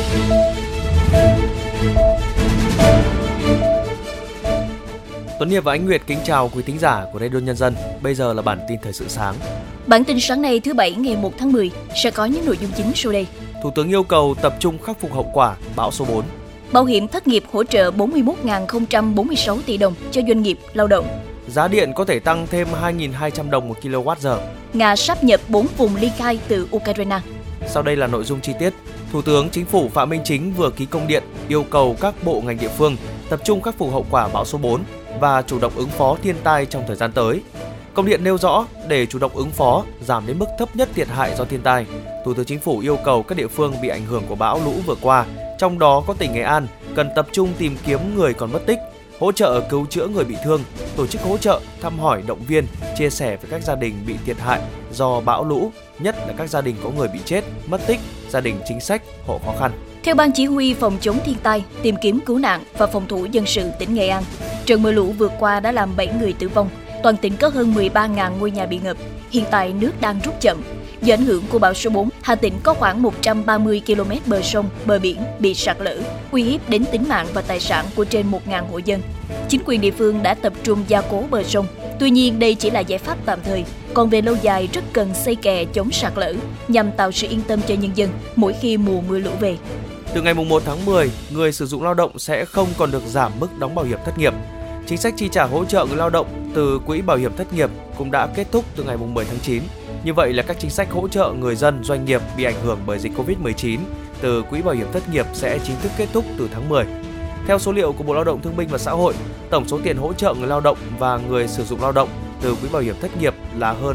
Tuấn Hiệp và Ánh Nguyệt kính chào quý thính giả của Radio Nhân dân. Bây giờ là bản tin thời sự sáng. Bản tin sáng nay thứ Bảy ngày 1 tháng 10 sẽ có những nội dung chính sau đây. Thủ tướng yêu cầu tập trung khắc phục hậu quả bão số 4. Bảo hiểm thất nghiệp hỗ trợ 41.046 tỷ đồng cho doanh nghiệp lao động. Giá điện có thể tăng thêm 2.200 đồng 1 kWh. Nga sáp nhập 4 vùng ly khai từ Ukraine. Sau đây là nội dung chi tiết. Thủ tướng Chính phủ Phạm Minh Chính vừa ký công điện yêu cầu các bộ ngành địa phương tập trung khắc phục hậu quả bão số 4 và chủ động ứng phó thiên tai trong thời gian tới. Công điện nêu rõ, để chủ động ứng phó, giảm đến mức thấp nhất thiệt hại do thiên tai, Thủ tướng Chính phủ yêu cầu các địa phương bị ảnh hưởng của bão lũ vừa qua, trong đó có tỉnh Nghệ An, cần tập trung tìm kiếm người còn mất tích, hỗ trợ cứu chữa người bị thương, tổ chức hỗ trợ, thăm hỏi, động viên, chia sẻ với các gia đình bị thiệt hại do bão lũ, nhất là các gia đình có người bị chết, mất tích, gia đình chính sách, hộ khó khăn. Theo Ban Chỉ huy phòng chống thiên tai, tìm kiếm cứu nạn và phòng thủ dân sự tỉnh Nghệ An, trận mưa lũ vừa qua đã làm 7 người tử vong, toàn tỉnh có hơn 13.000 ngôi nhà bị ngập. Hiện tại nước đang rút chậm. Do ảnh hưởng của bão số 4, Hà Tĩnh có khoảng 130 km bờ sông, bờ biển bị sạt lở, uy hiếp đến tính mạng và tài sản của trên 1.000 hộ dân. Chính quyền địa phương đã tập trung gia cố bờ sông. Tuy nhiên, đây chỉ là giải pháp tạm thời. Còn về lâu dài rất cần xây kè chống sạt lở nhằm tạo sự yên tâm cho nhân dân mỗi khi mùa mưa lũ về. Từ ngày 1 tháng 10, người sử dụng lao động sẽ không còn được giảm mức đóng bảo hiểm thất nghiệp. Chính sách chi trả hỗ trợ người lao động từ quỹ bảo hiểm thất nghiệp cũng đã kết thúc từ ngày 10 tháng 9. Như vậy là các chính sách hỗ trợ người dân, doanh nghiệp bị ảnh hưởng bởi dịch Covid-19 từ quỹ bảo hiểm thất nghiệp sẽ chính thức kết thúc từ tháng 10. Theo số liệu của Bộ Lao động Thương binh và Xã hội, tổng số tiền hỗ trợ người lao động và người sử dụng lao động từ quỹ bảo hiểm thất nghiệp là hơn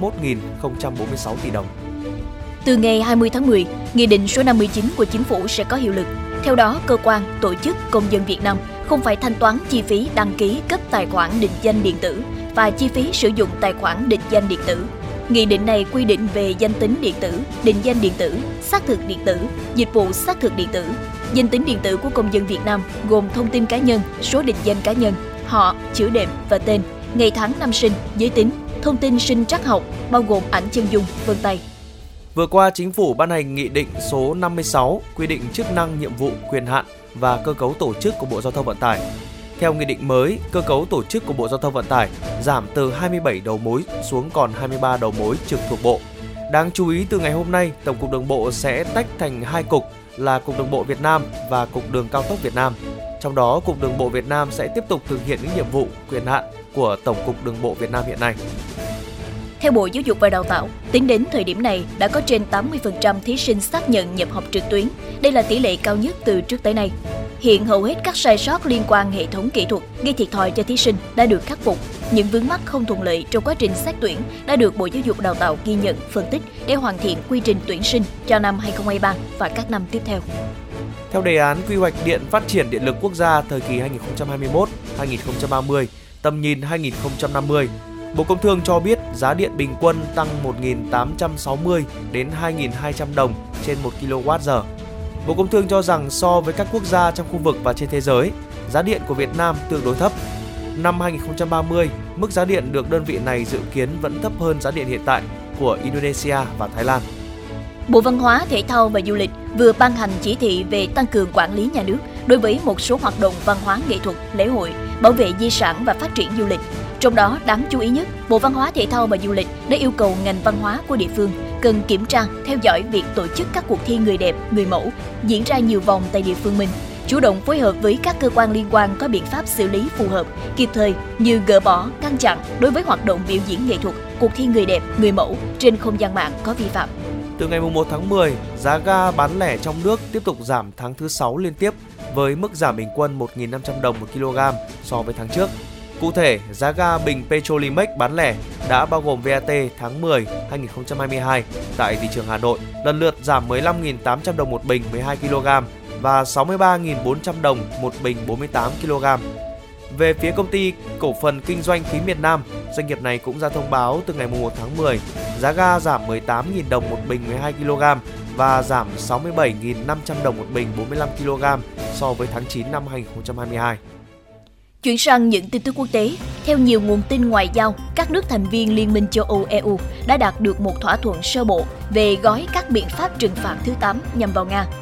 41.046 tỷ đồng. Từ ngày 20 tháng 10, Nghị định số 59 của Chính phủ sẽ có hiệu lực. Theo đó, cơ quan, tổ chức, công dân Việt Nam không phải thanh toán chi phí đăng ký cấp tài khoản định danh điện tử và chi phí sử dụng tài khoản định danh điện tử. Nghị định này quy định về danh tính điện tử, định danh điện tử, xác thực điện tử, dịch vụ xác thực điện tử. Danh tính điện tử của công dân Việt Nam gồm thông tin cá nhân, số định danh cá nhân, họ, chữ đệm và tên, ngày tháng năm sinh, giới tính, thông tin sinh trắc học, bao gồm ảnh chân dung, vân tay. Vừa qua, Chính phủ ban hành Nghị định số 56 quy định chức năng, nhiệm vụ, quyền hạn và cơ cấu tổ chức của Bộ Giao thông Vận tải. Theo nghị định mới, cơ cấu tổ chức của Bộ Giao thông Vận tải giảm từ 27 đầu mối xuống còn 23 đầu mối trực thuộc Bộ. Đáng chú ý, từ ngày hôm nay, Tổng cục Đường bộ sẽ tách thành 2 cục là Cục Đường bộ Việt Nam và Cục Đường cao tốc Việt Nam. Trong đó, Cục Đường bộ Việt Nam sẽ tiếp tục thực hiện những nhiệm vụ, quyền hạn của Tổng cục Đường bộ Việt Nam hiện nay. Theo Bộ Giáo dục và Đào tạo, tính đến thời điểm này đã có trên 80% thí sinh xác nhận nhập học trực tuyến. Đây là tỷ lệ cao nhất từ trước tới nay. Hiện hầu hết các sai sót liên quan hệ thống kỹ thuật gây thiệt thòi cho thí sinh đã được khắc phục. Những vướng mắc không thuận lợi trong quá trình xét tuyển đã được Bộ Giáo dục và Đào tạo ghi nhận, phân tích để hoàn thiện quy trình tuyển sinh cho năm 2023 và các năm tiếp theo. Theo đề án quy hoạch điện phát triển điện lực quốc gia thời kỳ 2021-2030, tầm nhìn 2050, Bộ Công Thương cho biết giá điện bình quân tăng 1.860 đến 2.200 đồng trên 1 kWh. Bộ Công Thương cho rằng so với các quốc gia trong khu vực và trên thế giới, giá điện của Việt Nam tương đối thấp. Năm 2030, mức giá điện được đơn vị này dự kiến vẫn thấp hơn giá điện hiện tại của Indonesia và Thái Lan. Bộ Văn hóa, Thể thao và Du lịch vừa ban hành chỉ thị về tăng cường quản lý nhà nước đối với một số hoạt động văn hóa nghệ thuật, lễ hội, bảo vệ di sản và phát triển du lịch. Trong đó, đáng chú ý nhất, Bộ Văn hóa, Thể thao và Du lịch đã yêu cầu ngành văn hóa của địa phương cần kiểm tra, theo dõi việc tổ chức các cuộc thi người đẹp, người mẫu diễn ra nhiều vòng tại địa phương mình, chủ động phối hợp với các cơ quan liên quan có biện pháp xử lý phù hợp, kịp thời như gỡ bỏ, ngăn chặn đối với hoạt động biểu diễn nghệ thuật, cuộc thi người đẹp, người mẫu trên không gian mạng có vi phạm. Từ ngày 1 tháng 10, giá ga bán lẻ trong nước tiếp tục giảm tháng thứ 6 liên tiếp với mức giảm bình quân 1.500 đồng 1 kg so với tháng trước. Cụ thể, giá ga bình Petrolimex bán lẻ đã bao gồm VAT tháng 10 2022 tại thị trường Hà Nội lần lượt giảm 15.800 đồng một bình 12 kg và 63.400 đồng một bình 48 kg. Về phía công ty cổ phần kinh doanh khí miền Nam, doanh nghiệp này cũng ra thông báo từ ngày 1 tháng 10, giá ga giảm 18.000 đồng một bình 12 kg và giảm 67.500 đồng một bình 45 kg so với tháng 9 năm 2022. Chuyển sang những tin tức quốc tế, theo nhiều nguồn tin ngoại giao, các nước thành viên Liên minh châu Âu EU đã đạt được một thỏa thuận sơ bộ về gói các biện pháp trừng phạt thứ 8 nhằm vào Nga.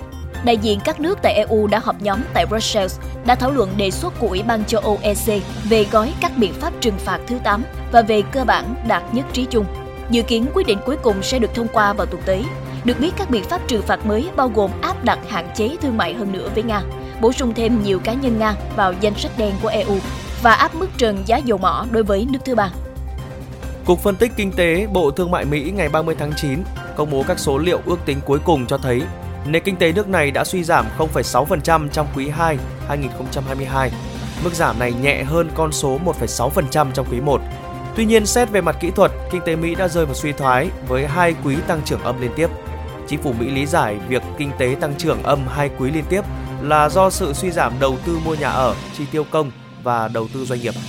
đại diện các nước tại EU đã họp nhóm tại Brussels đã thảo luận đề xuất của Ủy ban châu Âu EC về gói các biện pháp trừng phạt thứ 8 và về cơ bản đạt nhất trí chung. Dự kiến quyết định cuối cùng sẽ được thông qua vào tuần tới. Được biết, các biện pháp trừng phạt mới bao gồm áp đặt hạn chế thương mại hơn nữa với Nga, bổ sung thêm nhiều cá nhân Nga vào danh sách đen của EU và áp mức trần giá dầu mỏ đối với nước thứ ba. Cục Phân tích Kinh tế Bộ Thương mại Mỹ ngày 30 tháng 9 công bố các số liệu ước tính cuối cùng cho thấy nền kinh tế nước này đã suy giảm 0,6% trong quý 2 2022. Mức giảm này nhẹ hơn con số 1,6% trong quý 1. Tuy nhiên, xét về mặt kỹ thuật, kinh tế Mỹ đã rơi vào suy thoái với 2 quý tăng trưởng âm liên tiếp. Chính phủ Mỹ lý giải việc kinh tế tăng trưởng âm 2 quý liên tiếp là do sự suy giảm đầu tư mua nhà ở, chi tiêu công và đầu tư doanh nghiệp.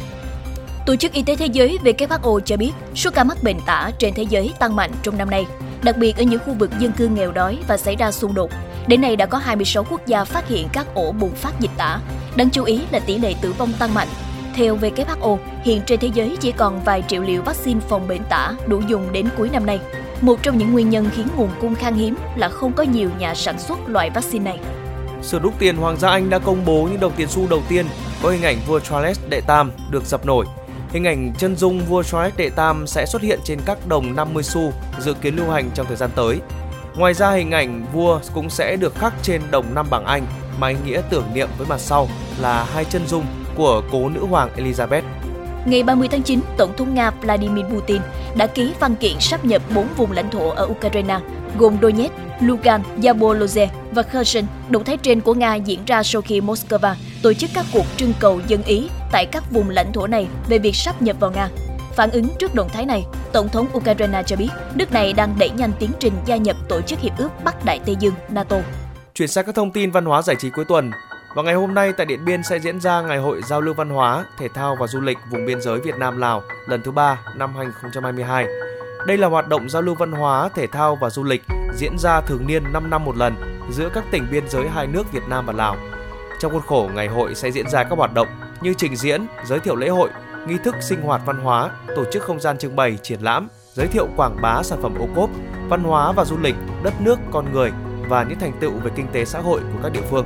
Tổ chức Y tế Thế giới WHO cho biết số ca mắc bệnh tả trên thế giới tăng mạnh trong năm nay, đặc biệt ở những khu vực dân cư nghèo đói và xảy ra xung đột. Đến nay đã có 26 quốc gia phát hiện các ổ bùng phát dịch tả. Đáng chú ý là tỷ lệ tử vong tăng mạnh. Theo WHO, hiện trên thế giới chỉ còn vài triệu liều vaccine phòng bệnh tả đủ dùng đến cuối năm nay. Một trong những nguyên nhân khiến nguồn cung khan hiếm là không có nhiều nhà sản xuất loại vaccine này. Sửa đúc tiền Hoàng gia Anh đã công bố những đồng tiền xu đầu tiên có hình ảnh vua Charles đệ Tam được dập nổi. Hình ảnh chân dung vua Charles đệ Tam sẽ xuất hiện trên các đồng 50 xu dự kiến lưu hành trong thời gian tới. Ngoài ra, hình ảnh vua cũng sẽ được khắc trên đồng 5 bảng Anh, mà ý nghĩa tưởng niệm với mặt sau là hai chân dung của cố nữ hoàng Elizabeth. Ngày 30 tháng 9, Tổng thống Nga Vladimir Putin đã ký văn kiện sáp nhập 4 vùng lãnh thổ ở Ukraine, gồm Donetsk, Lugan, Zaporozhye và Kherson. Động thái trên của Nga diễn ra sau khi Moscow tổ chức các cuộc trưng cầu dân ý tại các vùng lãnh thổ này về việc sáp nhập vào Nga. Phản ứng trước động thái này, Tổng thống Ukraine cho biết nước này đang đẩy nhanh tiến trình gia nhập Tổ chức Hiệp ước Bắc Đại Tây Dương NATO. Chuyển sang các thông tin văn hóa giải trí cuối tuần. Vào ngày hôm nay tại Điện Biên sẽ diễn ra Ngày hội Giao lưu Văn hóa, Thể thao và Du lịch vùng biên giới Việt Nam-Lào lần thứ 3 năm 2022. Đây là hoạt động giao lưu văn hóa, thể thao và du lịch diễn ra thường niên 5 năm một lần giữa các tỉnh biên giới hai nước Việt Nam và Lào. Trong khuôn khổ ngày hội sẽ diễn ra các hoạt động như trình diễn, giới thiệu lễ hội, nghi thức sinh hoạt văn hóa, tổ chức không gian trưng bày, triển lãm, giới thiệu quảng bá sản phẩm ô cốp, văn hóa và du lịch, đất nước, con người và những thành tựu về kinh tế xã hội của các địa phương.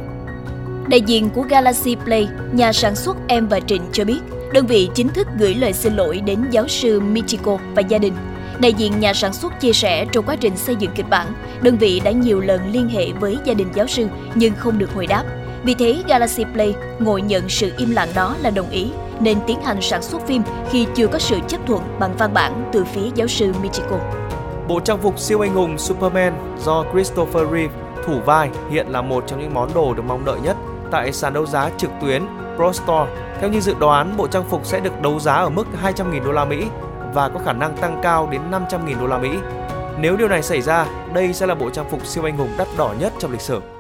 Đại diện của Galaxy Play, nhà sản xuất Em và Trịnh cho biết, đơn vị chính thức gửi lời xin lỗi đến giáo sư Michiko và gia đình. Đại diện nhà sản xuất chia sẻ trong quá trình xây dựng kịch bản, đơn vị đã nhiều lần liên hệ với gia đình giáo sư nhưng không được hồi đáp. Vì thế, Galaxy Play ngồi nhận sự im lặng đó là đồng ý, nên tiến hành sản xuất phim khi chưa có sự chấp thuận bằng văn bản từ phía giáo sư Michiko. Bộ trang phục siêu anh hùng Superman do Christopher Reeve thủ vai hiện là một trong những món đồ được mong đợi nhất tại sàn đấu giá trực tuyến Pro Store. Theo như dự đoán, bộ trang phục sẽ được đấu giá ở mức 200.000 đô la Mỹ và có khả năng tăng cao đến 500.000 đô la Mỹ. Nếu điều này xảy ra, đây sẽ là bộ trang phục siêu anh hùng đắt đỏ nhất trong lịch sử.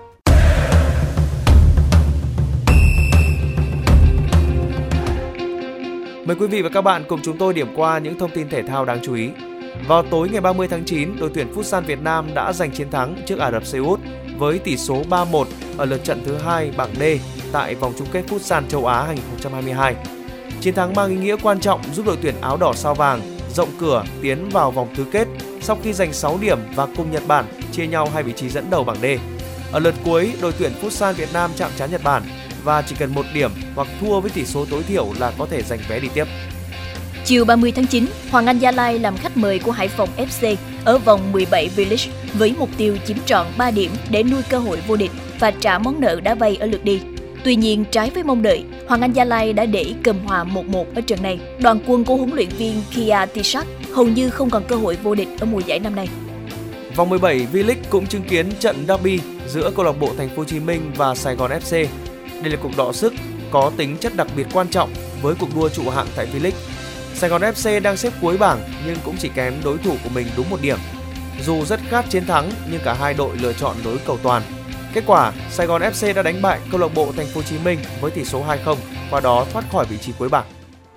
Mời quý vị và các bạn cùng chúng tôi điểm qua những thông tin thể thao đáng chú ý. Vào tối ngày 30 tháng 9, đội tuyển Futsal Việt Nam đã giành chiến thắng trước Ả Rập Xê Út với tỷ số 3-1 ở lượt trận thứ 2 bảng D tại vòng chung kết Futsal châu Á 2022. Chiến thắng mang ý nghĩa quan trọng giúp đội tuyển áo đỏ sao vàng rộng cửa tiến vào vòng tứ kết sau khi giành 6 điểm và cùng Nhật Bản chia nhau 2 vị trí dẫn đầu bảng D. Ở lượt cuối, đội tuyển Futsal Việt Nam chạm trán Nhật Bản và chỉ cần 1 điểm hoặc thua với tỷ số tối thiểu là có thể giành vé đi tiếp. Chiều 30 tháng 9, Hoàng Anh Gia Lai làm khách mời của Hải Phòng FC ở vòng 17 V-League với mục tiêu chiếm trọn 3 điểm để nuôi cơ hội vô địch và trả món nợ đã vay ở lượt đi. Tuy nhiên, trái với mong đợi, Hoàng Anh Gia Lai đã để cầm hòa 1-1 ở trận này. Đoàn quân của huấn luyện viên Kia Tisak hầu như không còn cơ hội vô địch ở mùa giải năm nay. Vòng 17 V-League cũng chứng kiến trận derby giữa câu lạc bộ Thành phố Hồ Chí Minh và Sài Gòn FC. Đây là cuộc đọ sức có tính chất đặc biệt quan trọng với cuộc đua trụ hạng tại V-League. Sài Gòn FC đang xếp cuối bảng nhưng cũng chỉ kém đối thủ của mình đúng 1 điểm. Dù rất khát chiến thắng nhưng cả hai đội lựa chọn đối cầu toàn. Kết quả, Sài Gòn FC đã đánh bại câu lạc bộ Thành phố Hồ Chí Minh với tỷ số 2-0, qua đó thoát khỏi vị trí cuối bảng.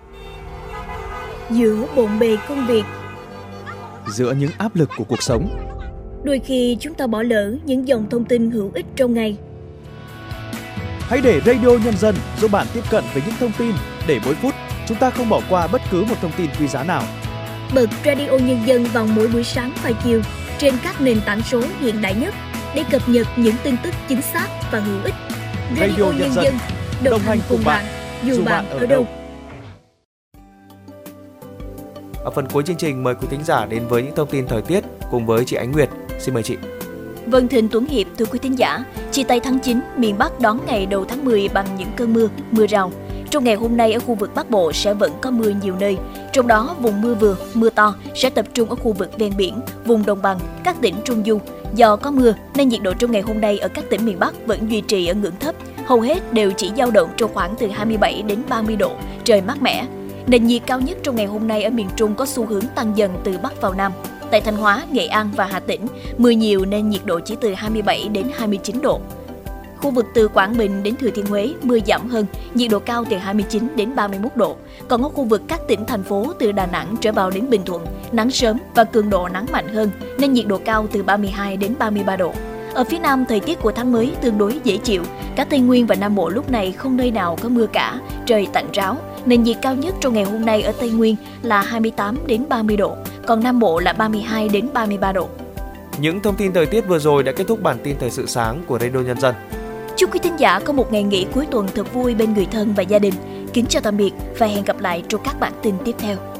Giữa bộn bề công việc, giữa những áp lực của cuộc sống, đôi khi chúng ta bỏ lỡ những dòng thông tin hữu ích trong ngày. Hãy để Radio Nhân dân giúp bạn tiếp cận với những thông tin để mỗi phút chúng ta không bỏ qua bất cứ một thông tin quý giá nào. Bật Radio Nhân dân vào mỗi buổi sáng và chiều trên các nền tảng số hiện đại nhất để cập nhật những tin tức chính xác và hữu ích. Radio Nhân dân, đồng hành cùng bạn, dù bạn ở đâu. Ở phần cuối chương trình, mời quý thính giả đến với những thông tin thời tiết cùng với chị Ánh Nguyệt. Xin mời chị. Vâng, Thịnh Tuấn Hiệp, thưa quý thính giả, chia tay tháng 9, miền Bắc đón ngày đầu tháng 10 bằng những cơn mưa rào. Trong ngày hôm nay ở khu vực Bắc Bộ sẽ vẫn có mưa nhiều nơi, trong đó vùng mưa vừa, mưa to sẽ tập trung ở khu vực ven biển, vùng đồng bằng, các tỉnh Trung Du. Do có mưa nên nhiệt độ trong ngày hôm nay ở các tỉnh miền Bắc vẫn duy trì ở ngưỡng thấp, hầu hết đều chỉ dao động trong khoảng từ 27 đến 30 độ, trời mát mẻ. Nền nhiệt cao nhất trong ngày hôm nay ở miền Trung có xu hướng tăng dần từ Bắc vào Nam. Tại Thanh Hóa, Nghệ An và Hà Tĩnh, mưa nhiều nên nhiệt độ chỉ từ 27 đến 29 độ. Khu vực từ Quảng Bình đến Thừa Thiên Huế, mưa giảm hơn, nhiệt độ cao từ 29 đến 31 độ. Còn ở khu vực các tỉnh, thành phố từ Đà Nẵng trở vào đến Bình Thuận, nắng sớm và cường độ nắng mạnh hơn, nên nhiệt độ cao từ 32 đến 33 độ. Ở phía Nam, thời tiết của tháng mới tương đối dễ chịu. Cả Tây Nguyên và Nam Bộ lúc này không nơi nào có mưa cả, trời tạnh ráo. Nền nhiệt cao nhất trong ngày hôm nay ở Tây Nguyên là 28 đến 30 độ, còn Nam Bộ là 32 đến 33 độ. Những thông tin thời tiết vừa rồi đã kết thúc bản tin thời sự sáng của Radio Nhân dân. Chúc quý thính giả có một ngày nghỉ cuối tuần thật vui bên người thân và gia đình. Kính chào tạm biệt và hẹn gặp lại trong các bản tin tiếp theo.